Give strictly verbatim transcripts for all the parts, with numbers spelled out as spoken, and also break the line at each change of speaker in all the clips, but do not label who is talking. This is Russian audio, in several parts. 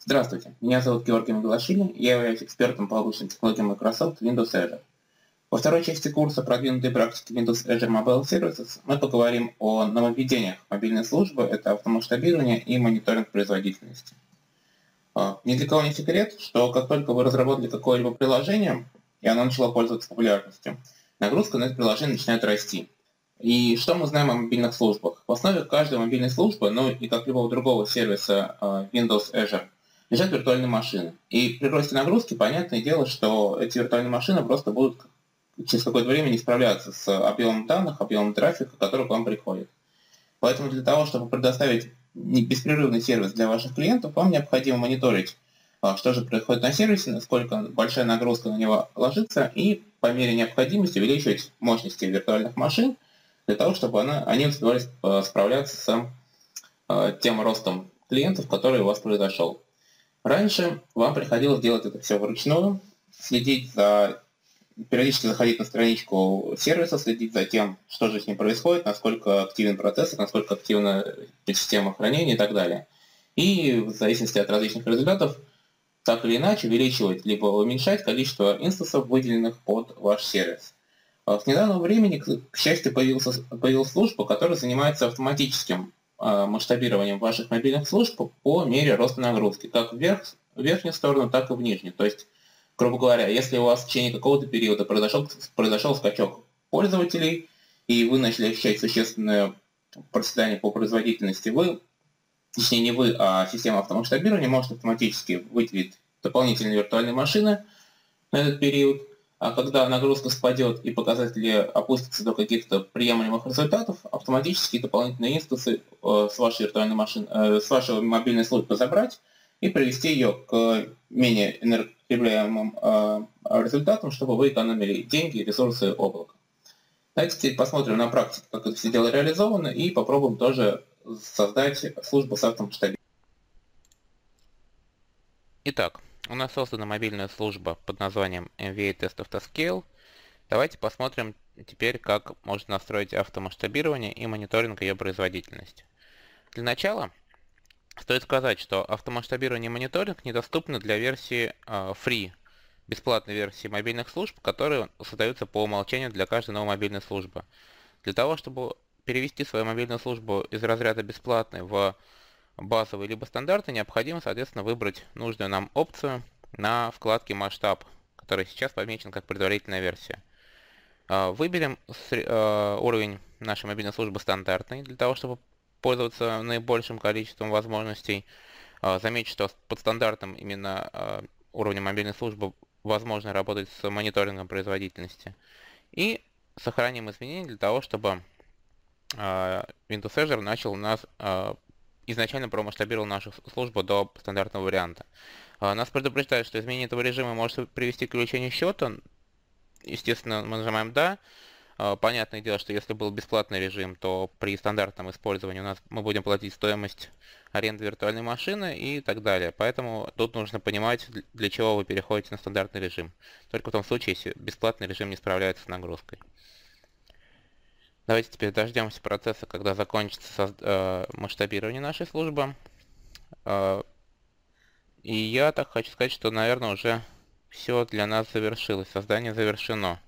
Здравствуйте, меня зовут Георгий Меглашвили, я являюсь экспертом по облачным технологиям Microsoft Windows Azure. Во второй части курса «Продвинутые практики Windows Azure Mobile Services» мы поговорим о нововведениях мобильной службы, это автомасштабирование и мониторинг производительности. Ни для кого не секрет, что как только вы разработали какое-либо приложение, и оно начало пользоваться популярностью, нагрузка на это приложение начинает расти. И что мы знаем о мобильных службах? В основе каждой мобильной службы, ну и как любого другого сервиса Windows Azure, лежат виртуальные машины. И при росте нагрузки, понятное дело, что эти виртуальные машины просто будут через какое-то время не справляться с объемом данных, объемом трафика, который к вам приходит. Поэтому для того, чтобы предоставить беспрерывный сервис для ваших клиентов, вам необходимо мониторить, что же происходит на сервисе, насколько большая нагрузка на него ложится, и по мере необходимости увеличивать мощности виртуальных машин, для того, чтобы она, они успевали справляться с тем ростом клиентов, который у вас произошел. Раньше вам приходилось делать это все вручную, следить за, периодически заходить на страничку сервиса, следить за тем, что же с ним происходит, насколько активен процессор, насколько активна система хранения и так далее. И в зависимости от различных результатов, так или иначе, увеличивать либо уменьшать количество инстансов, выделенных под ваш сервис. С недавнего времени, к счастью, появился, появилась служба, которая занимается автоматическим масштабированием ваших мобильных служб по мере роста нагрузки, как вверх, в верхнюю сторону, так и в нижнюю. То есть, грубо говоря, если у вас в течение какого-то периода произошел, произошел скачок пользователей, и вы начали ощущать существенное проседание по производительности, вы, точнее не вы, а система автомасштабирования может автоматически выделить дополнительные виртуальные машины на этот период. А когда нагрузка спадет и показатели опустятся до каких-то приемлемых результатов, автоматически дополнительные инстансы с вашей виртуальной машины, с вашей мобильной службы забрать и привести ее к менее энергопотребляемым результатам, чтобы вы экономили деньги и ресурсы облака. Давайте теперь посмотрим на практике, как это все дело реализовано, и попробуем тоже создать службу с автомасштабированием.
Итак, у нас создана мобильная служба под названием эм ви эй Test Autoscale. Давайте посмотрим теперь, как можно настроить автомасштабирование и мониторинг ее производительности. Для начала стоит сказать, что автомасштабирование и мониторинг недоступны для версии э, Free, бесплатной версии мобильных служб, которые создаются по умолчанию для каждой новой мобильной службы. Для того, чтобы перевести свою мобильную службу из разряда бесплатной в базовый либо стандартный, необходимо, соответственно, выбрать нужную нам опцию на вкладке «Масштаб», который сейчас помечен как предварительная версия. Выберем уровень нашей мобильной службы стандартный, для того, чтобы пользоваться наибольшим количеством возможностей. Замечу, что под стандартным именно уровнем мобильной службы возможно работать с мониторингом производительности. И сохраним изменения для того, чтобы Windows Azure начал у нас изначально промасштабировал нашу службу до стандартного варианта. Нас предупреждают, что изменение этого режима может привести к увеличению счета. Естественно, мы нажимаем «Да». Понятное дело, что если был бесплатный режим, то при стандартном использовании у нас мы будем платить стоимость аренды виртуальной машины и так далее. Поэтому тут нужно понимать, для чего вы переходите на стандартный режим. Только в том случае, если бесплатный режим не справляется с нагрузкой. Давайте теперь дождемся процесса, когда закончится э, масштабирование нашей службы. Э, и я так хочу сказать, что, наверное, уже все для нас завершилось. Создание завершено.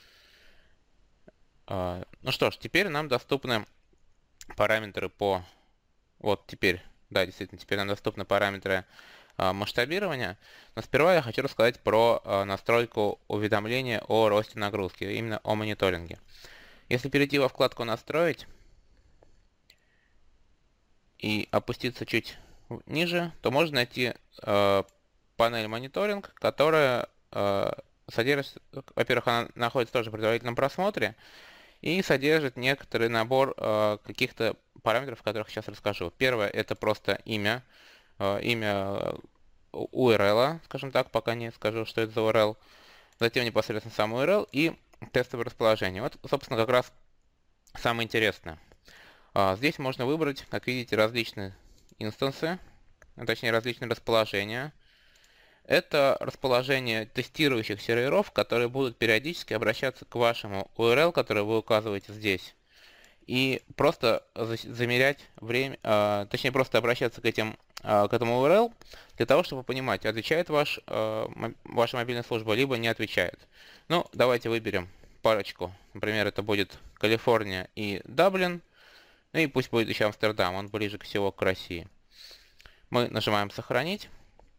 Э, ну что ж, теперь нам доступны параметры по... Вот теперь, да, действительно, теперь нам доступны параметры э, масштабирования. Но сперва я хочу рассказать про э, настройку уведомления о росте нагрузки, именно о мониторинге. Если перейти во вкладку «Настроить» и опуститься чуть ниже, то можно найти э, панель «Мониторинг», которая э, содержит, во-первых, она находится тоже в предварительном просмотре и содержит некоторый набор э, каких-то параметров, о которых сейчас расскажу. Первое — это просто имя, э, имя ю ар эл, скажем так, пока не скажу, что это за ю ар эл. Затем непосредственно сам ю ар эл и тестовое расположение. Вот, собственно, как раз самое интересное. Здесь можно выбрать, как видите, различные инстансы, точнее различные расположения. Это расположение тестирующих серверов, которые будут периодически обращаться к вашему ю ар эл, который вы указываете здесь, и просто замерять время, точнее просто обращаться к этим к этому ю ар эл, для того, чтобы понимать, отвечает ваш, ваша мобильная служба, либо не отвечает. Ну, давайте выберем парочку. Например, это будет Калифорния и Даблин. Ну и пусть будет еще Амстердам, он ближе всего к России. Мы нажимаем «Сохранить».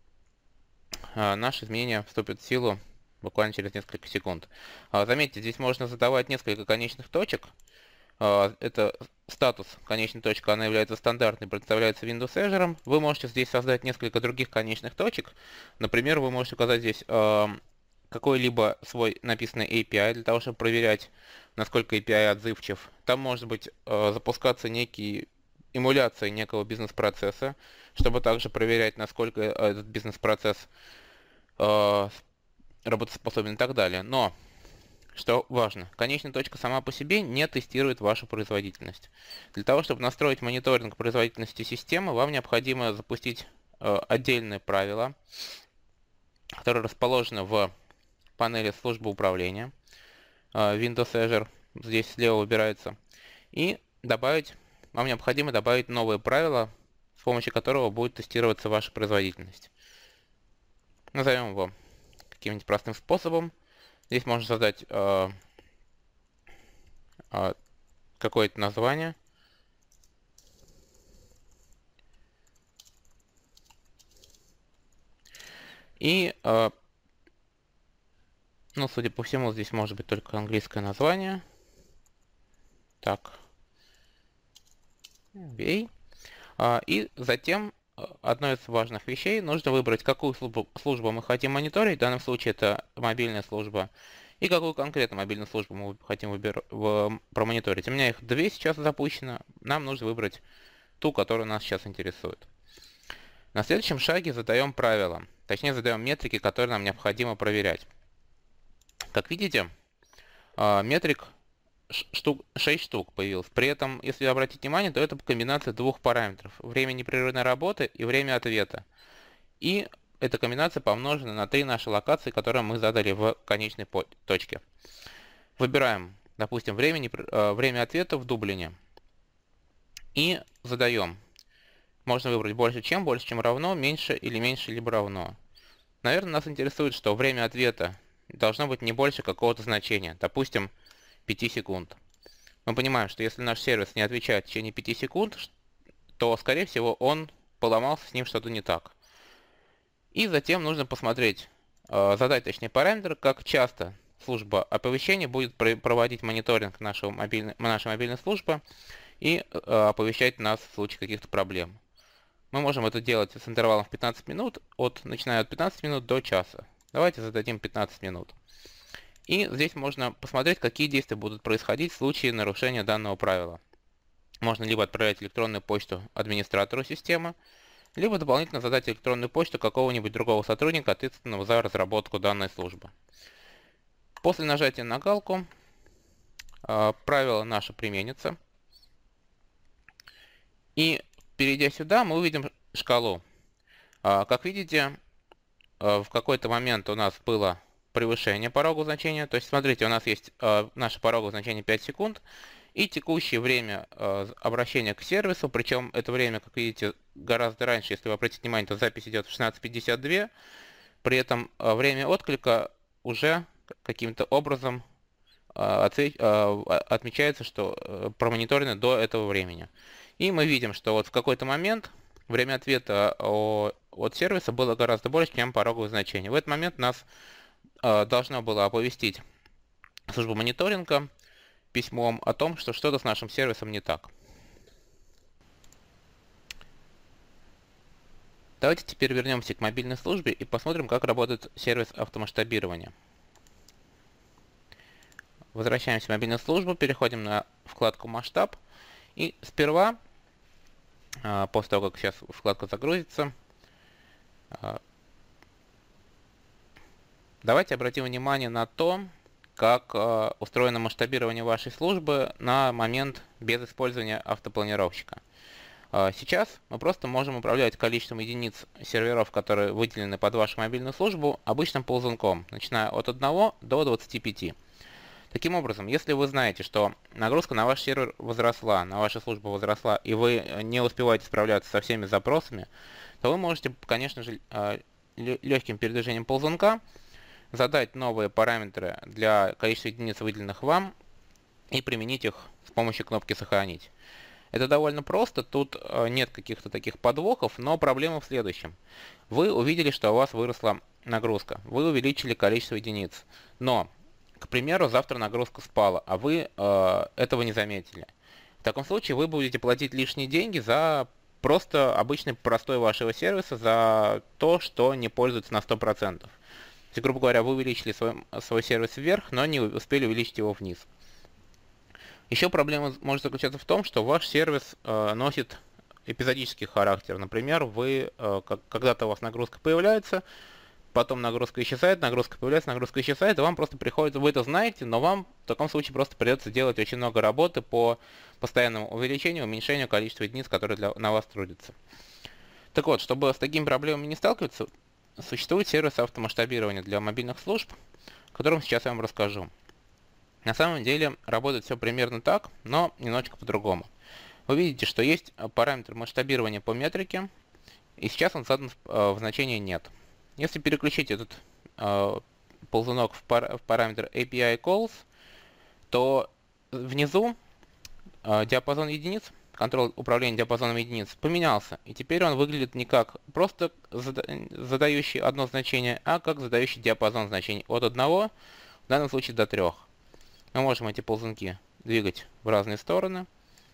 Наши изменения вступят в силу буквально через несколько секунд. Заметьте, здесь можно задавать несколько конечных точек. Это статус конечной точки, она является стандартной, представляется Windows Azure. Вы можете здесь создать несколько других конечных точек. Например, вы можете указать здесь какой-либо свой написанный эй пи ай для того, чтобы проверять, насколько эй пи ай отзывчив. Там может быть запускаться некий эмуляция некого бизнес-процесса, чтобы также проверять, насколько этот бизнес-процесс э, работоспособен и так далее. Но, что важно, конечная точка сама по себе не тестирует вашу производительность. Для того, чтобы настроить мониторинг производительности системы, вам необходимо запустить э, отдельное правило, которое расположено в панели службы управления э, Windows Azure. Здесь слева выбирается. И добавить Вам необходимо добавить новое правило, с помощью которого будет тестироваться ваша производительность. Назовем его каким-нибудь простым способом. Здесь можно задать э, э, какое-то название. И, э, ну, судя по всему, здесь может быть только английское название. Так. Бей. И затем одной из важных вещей нужно выбрать, какую службу, службу мы хотим мониторить. В данном случае это мобильная служба. И какую конкретно мобильную службу мы хотим выбир... в... промониторить. У меня их две сейчас запущено. Нам нужно выбрать ту, которая нас сейчас интересует. На следующем шаге задаем правила. Точнее, задаем метрики, которые нам необходимо проверять. Как видите, метрик штук, шесть штук появилось. При этом, если обратить внимание, то это комбинация двух параметров. Время непрерывной работы и время ответа. И эта комбинация помножена на три наши локации, которые мы задали в конечной точке. Выбираем, допустим, время, непр... время ответа в Дублине. И задаем. Можно выбрать больше чем, больше чем равно, меньше или меньше либо равно. Наверное, нас интересует, что время ответа должно быть не больше какого-то значения. Допустим, пяти секунд. Мы понимаем, что если наш сервис не отвечает в течение пяти секунд, то, скорее всего, он поломался, с ним что-то не так. И затем нужно посмотреть, задать точнее параметр, как часто служба оповещения будет проводить мониторинг нашего мобильной, нашей мобильной службы и оповещать нас в случае каких-то проблем. Мы можем это делать с интервалом в пятнадцать минут, от, начиная от пятнадцати минут до часа. Давайте зададим пятнадцать минут. И здесь можно посмотреть, какие действия будут происходить в случае нарушения данного правила. Можно либо отправлять электронную почту администратору системы, либо дополнительно задать электронную почту какого-нибудь другого сотрудника, ответственного за разработку данной службы. После нажатия на галку правило наше применится. И перейдя сюда, мы увидим шкалу. Как видите, в какой-то момент у нас было превышение порогового значения. То есть, смотрите, у нас есть э, наше пороговое значение пять секунд и текущее время э, обращения к сервису. Причем это время, как видите, гораздо раньше. Если вы обратите внимание, то запись идет в шестнадцать пятьдесят два. При этом э, время отклика уже каким-то образом э, ответ, э, отмечается, что э, промониторено до этого времени. И мы видим, что вот в какой-то момент время ответа о, от сервиса было гораздо больше, чем пороговое значение. В этот момент нас должна была оповестить служба мониторинга письмом о том, что что-то с нашим сервисом не так. Давайте теперь вернемся к мобильной службе и посмотрим, как работает сервис автомасштабирования. Возвращаемся в мобильную службу, переходим на вкладку «Масштаб». И сперва, после того, как сейчас вкладка загрузится, давайте обратим внимание на то, как э, устроено масштабирование вашей службы на момент без использования автопланировщика. Э, сейчас мы просто можем управлять количеством единиц серверов, которые выделены под вашу мобильную службу, обычным ползунком, начиная от одного до двадцати пяти. Таким образом, если вы знаете, что нагрузка на ваш сервер возросла, на вашу службу возросла, и вы не успеваете справляться со всеми запросами, то вы можете, конечно же, легким передвижением ползунка задать новые параметры для количества единиц, выделенных вам, и применить их с помощью кнопки «Сохранить». Это довольно просто, тут нет каких-то таких подвохов, но проблема в следующем. Вы увидели, что у вас выросла нагрузка, вы увеличили количество единиц, но, к примеру, завтра нагрузка спала, а вы э, этого не заметили. В таком случае вы будете платить лишние деньги за просто обычный простой вашего сервиса, за то, что не пользуется на сто процентов. То есть, грубо говоря, вы увеличили свой, свой сервис вверх, но не успели увеличить его вниз. Еще проблема может заключаться в том, что ваш сервис э, носит эпизодический характер. Например, вы, э, как, когда-то у вас нагрузка появляется, потом нагрузка исчезает, нагрузка появляется, нагрузка исчезает, и вам просто приходится, вы это знаете, но вам в таком случае просто придется делать очень много работы по постоянному увеличению, уменьшению количества единиц, которые для, на вас трудятся. Так вот, чтобы с такими проблемами не сталкиваться, существует сервис автомасштабирования для мобильных служб, о котором сейчас я вам расскажу. На самом деле работает все примерно так, но немножечко по-другому. Вы видите, что есть параметр масштабирования по метрике, и сейчас он задан в, в значении нет. Если переключить этот э, ползунок в, пар, в параметр эй пи ай calls, то внизу э, диапазон единиц, контроль управления диапазоном единиц поменялся, и теперь он выглядит не как просто зада, задающий одно значение, а как задающий диапазон значений от одного, в данном случае до трёх. Мы можем эти ползунки двигать в разные стороны.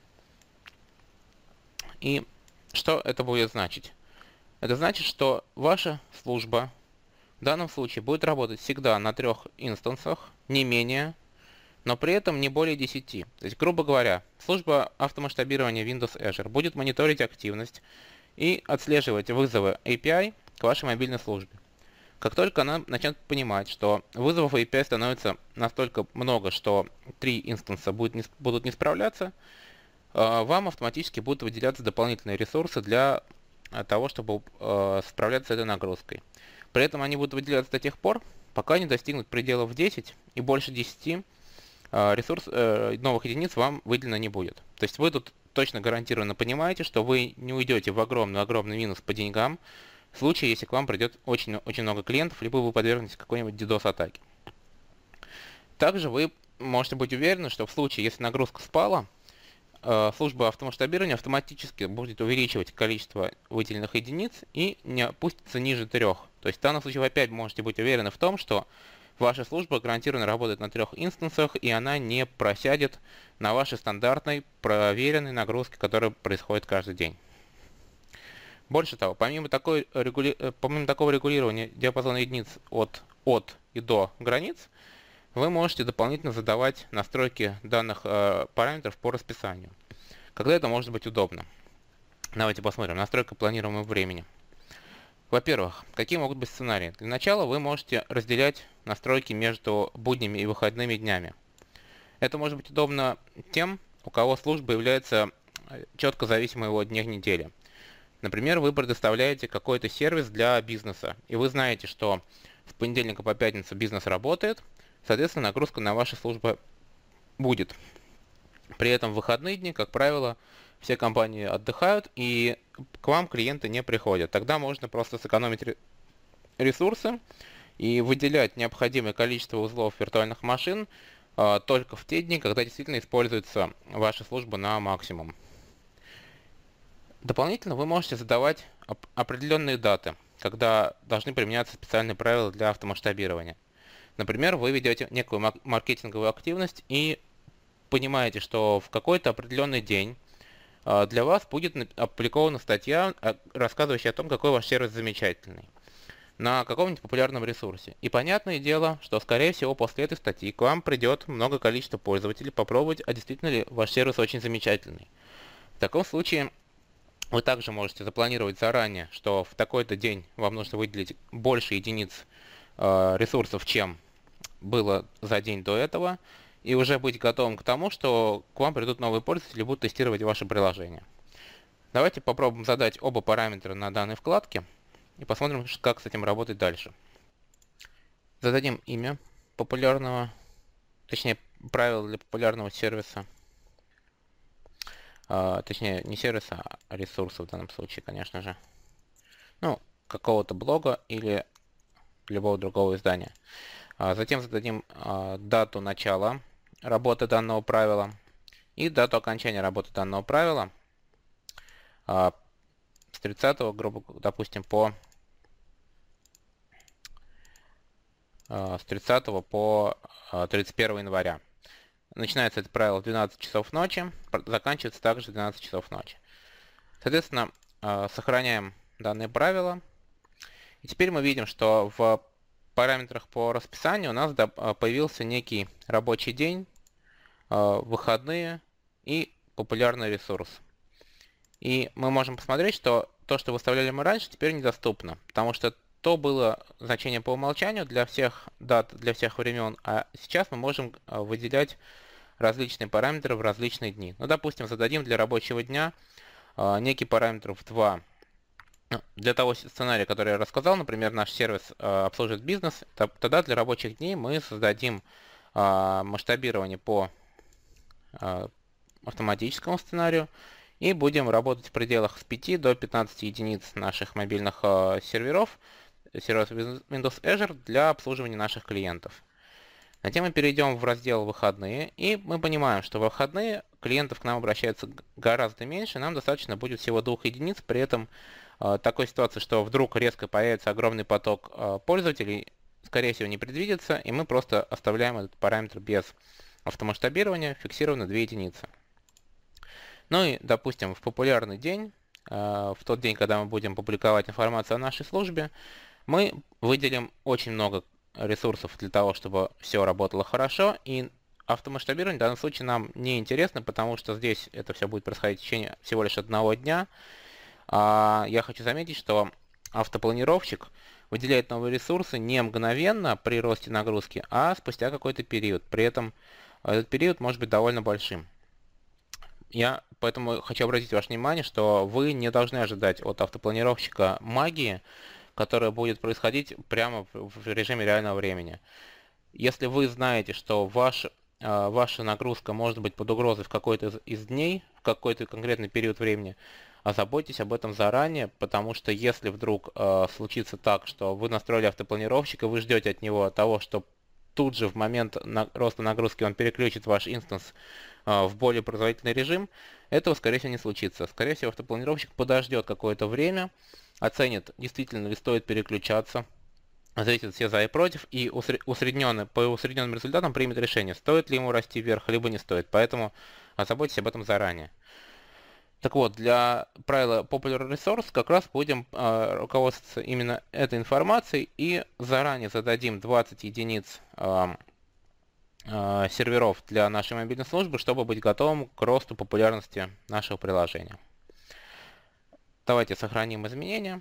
И что это будет значить? Это значит, что ваша служба в данном случае будет работать всегда на трех инстансах, не менее, но при этом не более десяти. То есть, грубо говоря, служба автомасштабирования Windows Azure будет мониторить активность и отслеживать вызовы эй пи ай к вашей мобильной службе. Как только она начнет понимать, что вызовов эй пи ай становится настолько много, что три инстанса будут не, будут не справляться, вам автоматически будут выделяться дополнительные ресурсы для того, чтобы справляться с этой нагрузкой. При этом они будут выделяться до тех пор, пока не достигнут пределов десять, и больше десяти ресурс, новых единиц вам выделено не будет. То есть вы тут точно гарантированно понимаете, что вы не уйдете в огромный-огромный минус по деньгам, в случае, если к вам придет очень, очень много клиентов, либо вы подвергнетесь какой-нибудь DDoS-атаке. Также вы можете быть уверены, что в случае, если нагрузка спала, служба автомасштабирования автоматически будет увеличивать количество выделенных единиц и не опустится ниже трех. То есть в данном случае вы опять можете быть уверены в том, что ваша служба гарантированно работает на трех инстансах, и она не просядет на вашей стандартной проверенной нагрузке, которая происходит каждый день. Больше того, помимо, такой регули... помимо такого регулирования диапазона единиц от, от и до границ, вы можете дополнительно задавать настройки данных э, параметров по расписанию. Когда это может быть удобно? Давайте посмотрим. Настройка планируемого времени. Во-первых, какие могут быть сценарии? Для начала вы можете разделять настройки между будними и выходными днями. Это может быть удобно тем, у кого служба является четко зависимой от дня недели. Например, вы предоставляете какой-то сервис для бизнеса, и вы знаете, что с понедельника по пятницу бизнес работает, соответственно, нагрузка на вашу службу будет. При этом в выходные дни, как правило, все компании отдыхают, и к вам клиенты не приходят. Тогда можно просто сэкономить ресурсы и выделять необходимое количество узлов виртуальных машин а, только в те дни, когда действительно используется ваша служба на максимум. Дополнительно вы можете задавать определенные даты, когда должны применяться специальные правила для автомасштабирования. Например, вы ведете некую маркетинговую активность и понимаете, что в какой-то определенный день для вас будет опубликована статья, рассказывающая о том, какой ваш сервис замечательный, на каком-нибудь популярном ресурсе. И понятное дело, что, скорее всего, после этой статьи к вам придет много количества пользователей попробовать, а действительно ли ваш сервис очень замечательный. В таком случае вы также можете запланировать заранее, что в такой-то день вам нужно выделить больше единиц э, ресурсов, чем было за день до этого, и уже быть готовым к тому, что к вам придут новые пользователи и будут тестировать ваше приложение. Давайте попробуем задать оба параметра на данной вкладке и посмотрим, как с этим работать дальше. Зададим имя популярного, точнее правила для популярного сервиса, а, точнее не сервиса, а ресурса в данном случае, конечно же, ну, какого-то блога или любого другого издания. А затем зададим а, дату начала работы данного правила и дату окончания работы данного правила а, с тридцатого, грубо, допустим, по а, с тридцатого по а, тридцать первого января. Начинается это правило в двенадцать часов ночи, заканчивается также в двенадцать часов ночи. Соответственно, а, сохраняем данное правило. И теперь мы видим, что в параметрах по расписанию у нас появился некий рабочий день, выходные и популярный ресурс. И мы можем посмотреть, что то, что выставляли мы раньше, теперь недоступно, потому что то было значение по умолчанию для всех дат, для всех времен, а сейчас мы можем выделять различные параметры в различные дни. Ну, допустим, зададим для рабочего дня некий параметр в два. Для того сценария, который я рассказал, например, наш сервис э, обслуживает бизнес, то, тогда для рабочих дней мы создадим э, масштабирование по э, автоматическому сценарию и будем работать в пределах с пяти до пятнадцати единиц наших мобильных э, серверов, серверов Windows Azure для обслуживания наших клиентов. Затем мы перейдем в раздел «Выходные», и мы понимаем, что в выходные клиентов к нам обращается гораздо меньше, нам достаточно будет всего двух единиц, при этом такой ситуации, что вдруг резко появится огромный поток пользователей, скорее всего, не предвидится, и мы просто оставляем этот параметр без автомасштабирования, фиксированно две единицы. Ну и, допустим, в популярный день, в тот день, когда мы будем публиковать информацию о нашей службе, мы выделим очень много ресурсов для того, чтобы все работало хорошо, и автомасштабирование в данном случае нам не интересно, потому что здесь это все будет происходить в течение всего лишь одного дня. Я хочу заметить, что автопланировщик выделяет новые ресурсы не мгновенно при росте нагрузки, а спустя какой-то период. При этом этот период может быть довольно большим. Я поэтому хочу обратить ваше внимание, что вы не должны ожидать от автопланировщика магии, которая будет происходить прямо в режиме реального времени. Если вы знаете, что ваш, ваша нагрузка может быть под угрозой в какой-то из дней, в какой-то конкретный период времени, озаботьтесь об этом заранее, потому что если вдруг э, случится так, что вы настроили автопланировщик и вы ждете от него того, что тут же в момент на, роста нагрузки он переключит ваш инстанс э, в более производительный режим, этого скорее всего не случится. Скорее всего автопланировщик подождет какое-то время, оценит, действительно ли стоит переключаться, взвесит все за и против, и усредненно, по усредненным результатам примет решение, стоит ли ему расти вверх, либо не стоит. Поэтому озаботьтесь об этом заранее. Так вот, для правила Popular Resource как раз будем э, руководствоваться именно этой информацией и заранее зададим двадцать единиц э, э, серверов для нашей мобильной службы, чтобы быть готовым к росту популярности нашего приложения. Давайте сохраним изменения.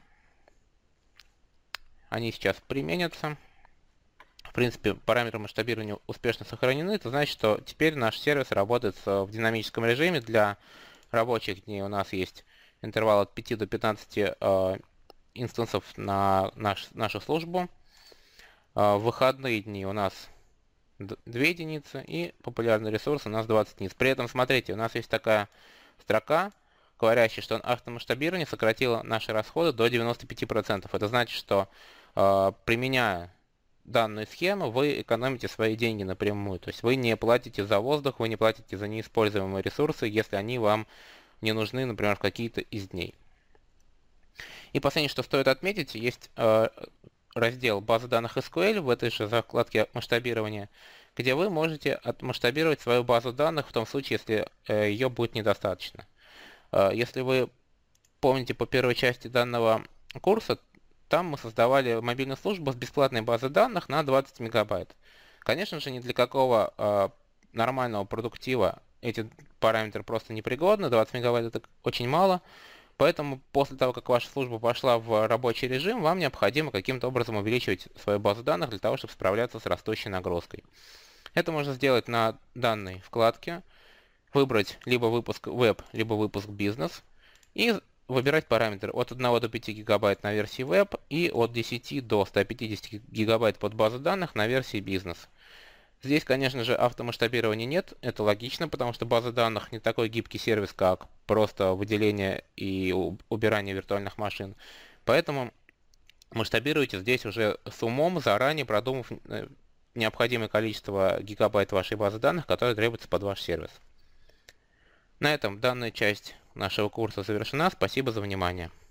Они сейчас применятся. В принципе, параметры масштабирования успешно сохранены. Это значит, что теперь наш сервис работает в динамическом режиме. Для рабочих дней у нас есть интервал от пяти до пятнадцати э, инстансов на наш, нашу службу. Э, в выходные дни у нас две единицы и популярный ресурс у нас двадцать единиц. При этом, смотрите, у нас есть такая строка, говорящая, что автомасштабирование сократило наши расходы до девяноста пяти процентов. Это значит, что э, применяя данную схему, вы экономите свои деньги напрямую. То есть вы не платите за воздух, вы не платите за неиспользуемые ресурсы, если они вам не нужны, например, в какие-то из дней. И последнее, что стоит отметить, есть э, раздел базы данных эс ку эль в этой же закладке масштабирования, где вы можете отмасштабировать свою базу данных в том случае, если э, ее будет недостаточно. Э, если вы помните по первой части данного курса, там мы создавали мобильную службу с бесплатной базой данных на двадцать мегабайт. Конечно же, ни для какого э, нормального продуктива эти параметры просто непригодны. двадцать мегабайт это очень мало. Поэтому после того, как ваша служба пошла в рабочий режим, вам необходимо каким-то образом увеличивать свою базу данных для того, чтобы справляться с растущей нагрузкой. Это можно сделать на данной вкладке, выбрать либо выпуск веб, либо выпуск бизнес и выбирать параметры от одного до пяти гигабайт на версии веб и от десяти до ста пятидесяти гигабайт под базу данных на версии бизнес. Здесь, конечно же, автомасштабирования нет, это логично, потому что база данных не такой гибкий сервис, как просто выделение и убирание виртуальных машин. Поэтому масштабируйте здесь уже с умом, заранее продумав необходимое количество гигабайт вашей базы данных, которые требуются под ваш сервис. На этом данная часть нашего курса завершена. Спасибо за внимание.